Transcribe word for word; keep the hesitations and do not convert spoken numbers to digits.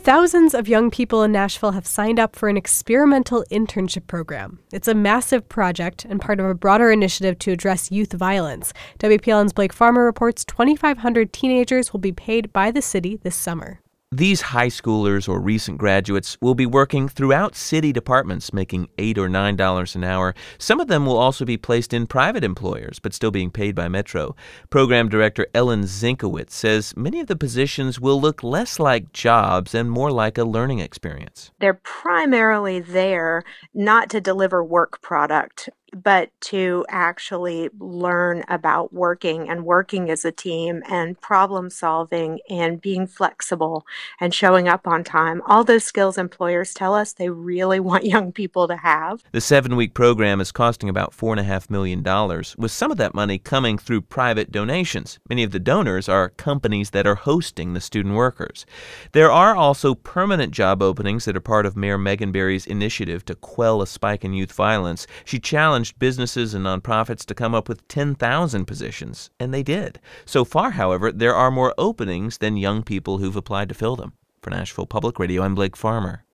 Thousands of young people in Nashville have signed up for an experimental internship program. It's a massive project and part of a broader initiative to address youth violence. W P L N's Blake Farmer reports twenty-five hundred teenagers will be paid by the city this summer. These high schoolers or recent graduates will be working throughout city departments, making eight or nine dollars an hour. Some of them will also be placed in private employers, but still being paid by Metro. Program Director Ellen Zinkowitz says many of the positions will look less like jobs and more like a learning experience. They're primarily there not to deliver work product, but to actually learn about working and working as a team and problem solving and being flexible and showing up on time. All those skills employers tell us they really want young people to have. The seven-week program is costing about four point five million dollars, with some of that money coming through private donations. Many of the donors are companies that are hosting the student workers. There are also permanent job openings that are part of Mayor Megan Barry's initiative to quell a spike in youth violence. She challenged businesses and nonprofits to come up with ten thousand positions, and they did. So far, however, there are more openings than young people who've applied to fill them. For Nashville Public Radio, I'm Blake Farmer.